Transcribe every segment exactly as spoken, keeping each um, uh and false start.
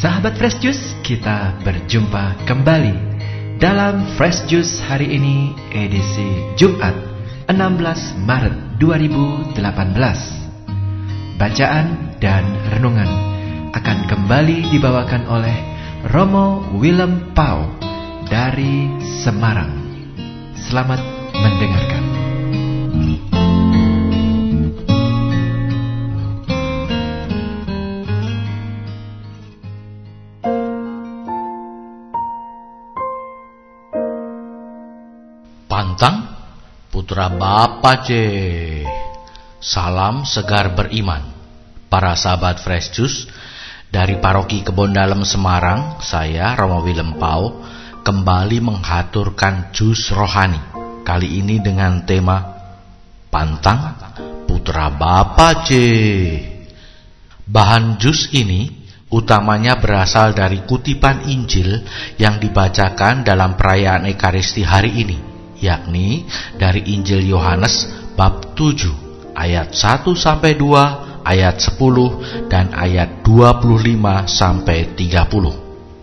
Sahabat Fresh Juice, kita berjumpa kembali dalam Fresh Juice hari ini, edisi Jumat enam belas Maret dua ribu delapan belas. Bacaan dan renungan akan kembali dibawakan oleh Romo Willem Pau dari Semarang. Selamat mendengarkan. Pantang, putra Bapa C. Salam segar beriman. Para sahabat Fresh Juice, dari Paroki Kebon Dalem Semarang, saya Romo Willem Pau kembali menghaturkan jus rohani. Kali ini dengan tema Pantang, putra Bapa C. Bahan jus ini utamanya berasal dari kutipan Injil yang dibacakan dalam perayaan Ekaristi hari ini, yakni dari Injil Yohanes bab tujuh ayat satu sampai dua, ayat sepuluh dan ayat dua puluh lima sampai tiga puluh.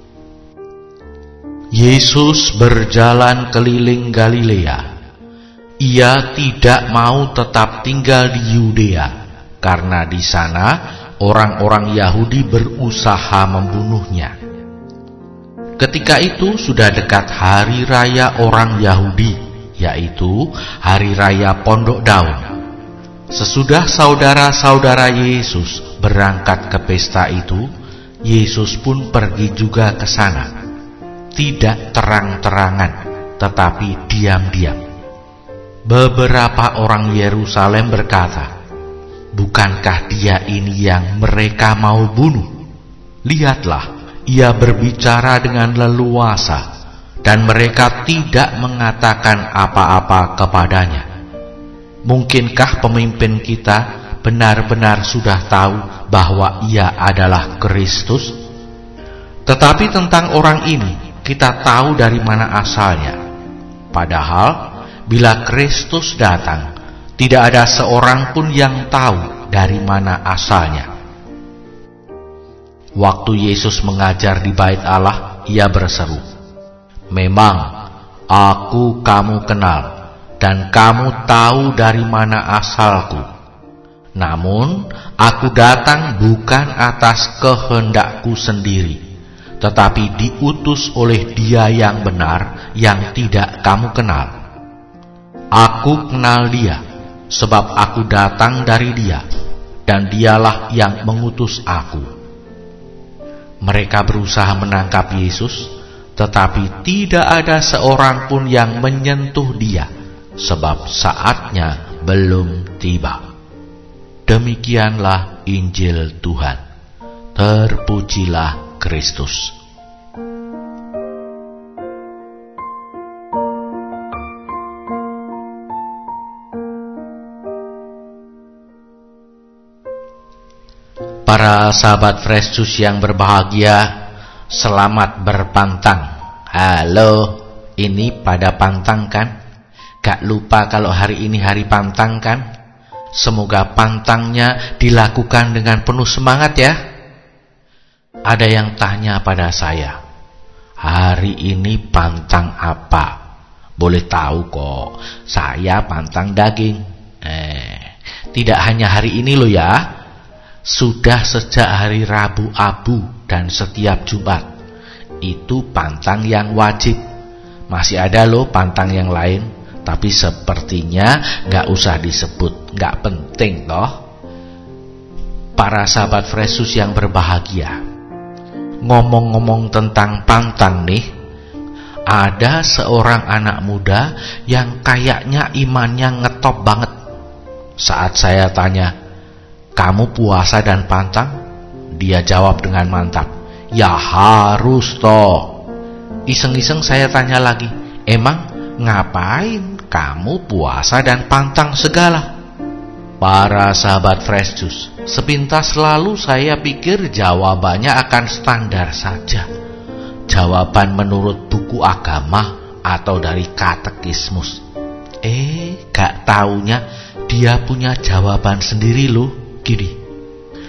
Yesus berjalan keliling Galilea. Ia tidak mau tetap tinggal di Yudea karena di sana orang-orang Yahudi berusaha membunuhnya. Ketika itu sudah dekat hari raya orang Yahudi, yaitu hari raya Pondok Daun. Sesudah saudara-saudara Yesus berangkat ke pesta itu, Yesus pun pergi juga ke sana. Tidak terang-terangan, tetapi diam-diam. Beberapa orang Yerusalem berkata, "Bukankah dia ini yang mereka mau bunuh? Lihatlah, ia berbicara dengan leluasa, dan mereka tidak mengatakan apa-apa kepadanya. Mungkinkah pemimpin kita benar-benar sudah tahu bahwa ia adalah Kristus? Tetapi tentang orang ini kita tahu dari mana asalnya. Padahal bila Kristus datang, tidak ada seorang pun yang tahu dari mana asalnya." Waktu Yesus mengajar di Bait Allah, ia berseru, "Memang aku kamu kenal, dan kamu tahu dari mana asalku. Namun aku datang bukan atas kehendakku sendiri, tetapi diutus oleh Dia yang benar, yang tidak kamu kenal. Aku kenal Dia, sebab aku datang dari Dia, dan Dialah yang mengutus aku." Mereka berusaha menangkap Yesus, tetapi tidak ada seorang pun yang menyentuh Dia, sebab saatnya belum tiba. Demikianlah Injil Tuhan. Terpujilah Kristus. Para sahabat Fresh Juice yang berbahagia, selamat berpantang. Halo, ini pada pantang kan? Gak lupa kalau hari ini hari pantang kan? Semoga pantangnya dilakukan dengan penuh semangat ya. Ada yang tanya pada saya, hari ini pantang apa? Boleh tahu kok, saya pantang daging. Eh, tidak hanya hari ini loh ya. Sudah sejak hari Rabu Abu dan setiap Jumat. Itu pantang yang wajib. Masih ada loh pantang yang lain, tapi sepertinya gak usah disebut, gak penting toh. Para sahabat Fresh Juice yang berbahagia, ngomong-ngomong tentang pantang nih, ada seorang anak muda yang kayaknya imannya ngetop banget. Saat saya tanya, "Kamu puasa dan pantang?" Dia jawab dengan mantap, "Ya harus toh." Iseng-iseng saya tanya lagi, "Emang ngapain kamu puasa dan pantang segala?" Para sahabat Fresh Juice, sepintas lalu saya pikir jawabannya akan standar saja. Jawaban menurut buku agama atau dari katekismus. Eh, gak taunya dia punya jawaban sendiri loh. Gini,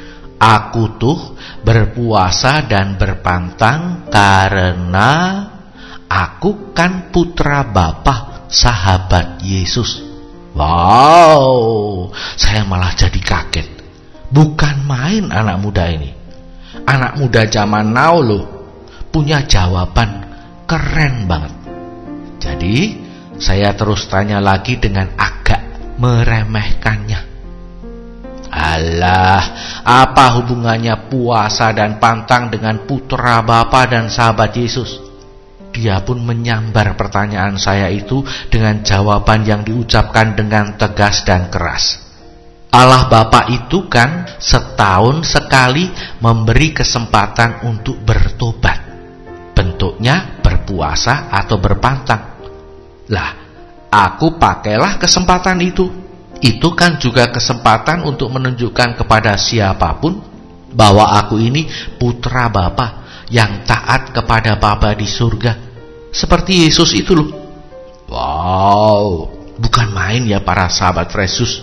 Aku tuh berpuasa dan berpantang karena aku kan putra Bapa, sahabat Yesus. Wow, saya malah jadi kaget. Bukan main anak muda ini. Anak muda zaman now loh, punya jawaban keren banget. Jadi saya terus tanya lagi dengan agak meremehkannya. Alah, apa hubungannya puasa dan pantang dengan putra Bapa dan sahabat Yesus? Dia pun menyambar pertanyaan saya itu dengan jawaban yang diucapkan dengan tegas dan keras. Allah Bapa itu kan setahun sekali memberi kesempatan untuk bertobat. Bentuknya berpuasa atau berpantang. Lah, aku pakailah kesempatan itu. Itu kan juga kesempatan untuk menunjukkan kepada siapapun bahwa aku ini putra Bapa yang taat kepada Bapa di surga, seperti Yesus itu loh. Wow, bukan main ya para sahabat Fresh Juice.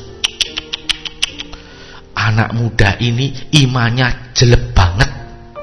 Anak muda ini imannya jelek banget.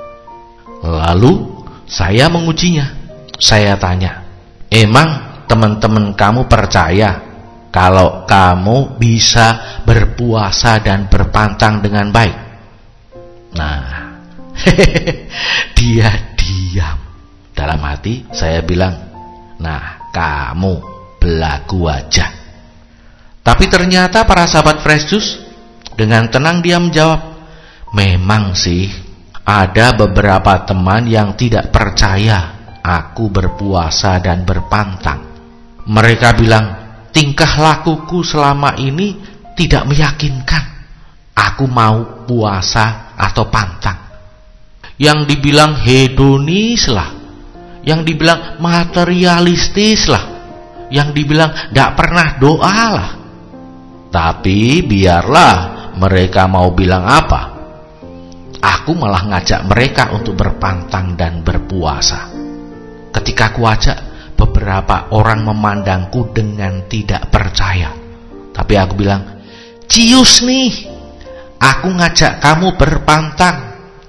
Lalu saya mengujinya. Saya tanya, emang teman-teman kamu percaya kalau kamu bisa berpuasa dan berpantang dengan baik? Nah, dia diam. Dalam hati saya bilang, nah kamu belagu aja. Tapi ternyata para sahabat Fresh Juice dengan tenang dia menjawab, memang sih ada beberapa teman yang tidak percaya aku berpuasa dan berpantang. Mereka bilang, tingkah lakuku selama ini tidak meyakinkan aku mau puasa atau pantang. Yang dibilang hedonis lah, yang dibilang materialistis lah, yang dibilang tidak pernah doa lah. Tapi biarlah mereka mau bilang apa, aku malah ngajak mereka untuk berpantang dan berpuasa. Ketika aku ajak, beberapa orang memandangku dengan tidak percaya. Tapi aku bilang, cius nih, aku ngajak kamu berpantang.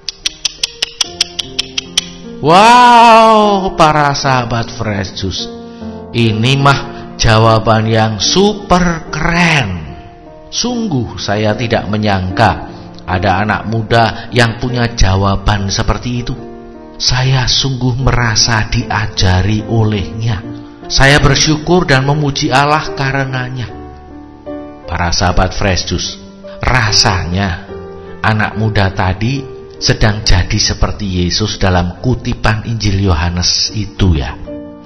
Wow, para sahabat Fresh Juice, ini mah jawaban yang super keren. Sungguh saya tidak menyangka ada anak muda yang punya jawaban seperti itu. Saya sungguh merasa diajari olehnya. Saya bersyukur dan memuji Allah karenanya. Para sahabat Fresh Juice, rasanya anak muda tadi sedang jadi seperti Yesus dalam kutipan Injil Yohanes itu ya.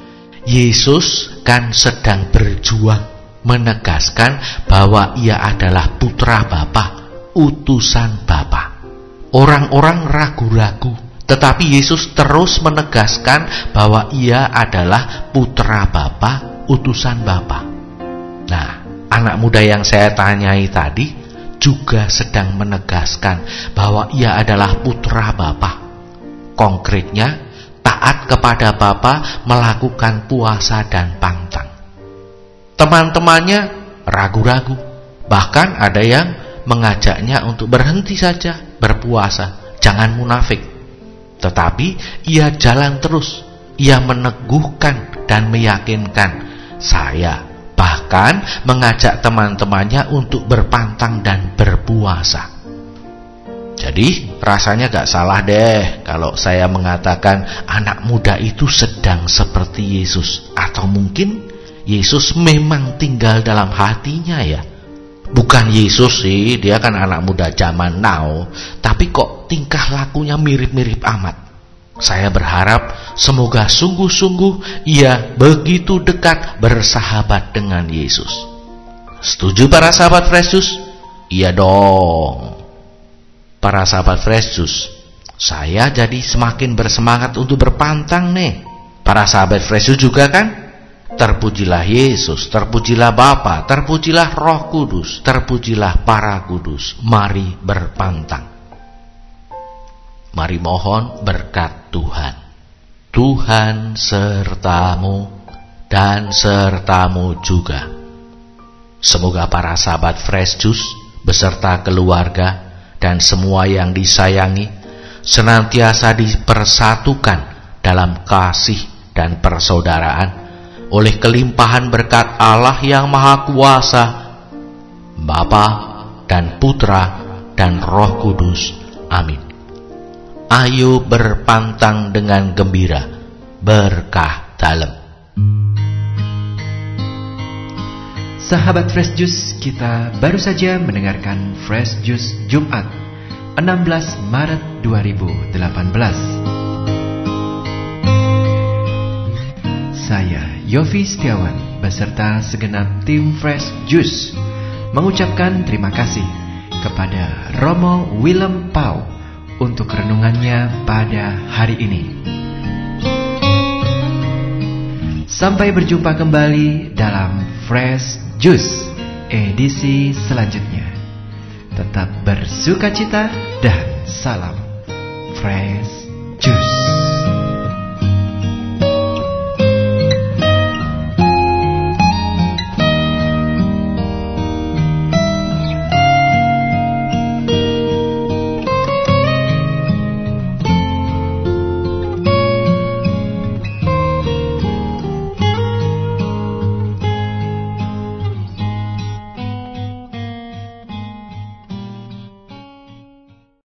Yesus kan sedang berjuang menegaskan bahwa ia adalah putra Bapa, utusan Bapa. Orang-orang ragu-ragu, tetapi Yesus terus menegaskan bahwa ia adalah putra Bapa, utusan Bapa. Nah, anak muda yang saya tanyai tadi juga sedang menegaskan bahwa ia adalah putra Bapa. Konkretnya, taat kepada Bapa, melakukan puasa dan pantang. Teman-temannya ragu-ragu, bahkan ada yang mengajaknya untuk berhenti saja berpuasa, jangan munafik. Tetapi ia jalan terus, ia meneguhkan dan meyakinkan saya, bahkan mengajak teman-temannya untuk berpantang dan berpuasa. Jadi rasanya gak salah deh kalau saya mengatakan anak muda itu sedang seperti Yesus. Atau mungkin Yesus memang tinggal dalam hatinya ya. Bukan Yesus sih, dia kan anak muda zaman now, tapi kok tingkah lakunya mirip-mirip amat. Saya berharap semoga sungguh-sungguh ia begitu dekat bersahabat dengan Yesus. Setuju para sahabat Fresh Juice? Iya dong. Para sahabat Fresh Juice, saya jadi semakin bersemangat untuk berpantang nih. Para sahabat Fresh Juice juga kan? Terpujilah Yesus, terpujilah Bapa, terpujilah Roh Kudus, terpujilah para kudus. Mari berpantang. Mari mohon berkat Tuhan. Tuhan sertamu dan sertamu juga. Semoga para sahabat Fresh Juice beserta keluarga dan semua yang disayangi senantiasa dipersatukan dalam kasih dan persaudaraan oleh kelimpahan berkat Allah yang Maha Kuasa, Bapa dan Putra dan Roh Kudus. Amin. Ayo berpantang dengan gembira, berkah dalem. Sahabat Fresh Juice, kita baru saja mendengarkan Fresh Juice Jumat enam belas Maret dua ribu delapan belas. Saya Yofi Setiawan beserta segenap tim Fresh Juice mengucapkan terima kasih kepada Romo Willem Pau untuk renungannya pada hari ini. Sampai berjumpa kembali dalam Fresh Juice edisi selanjutnya. Tetap bersukacita dan salam Fresh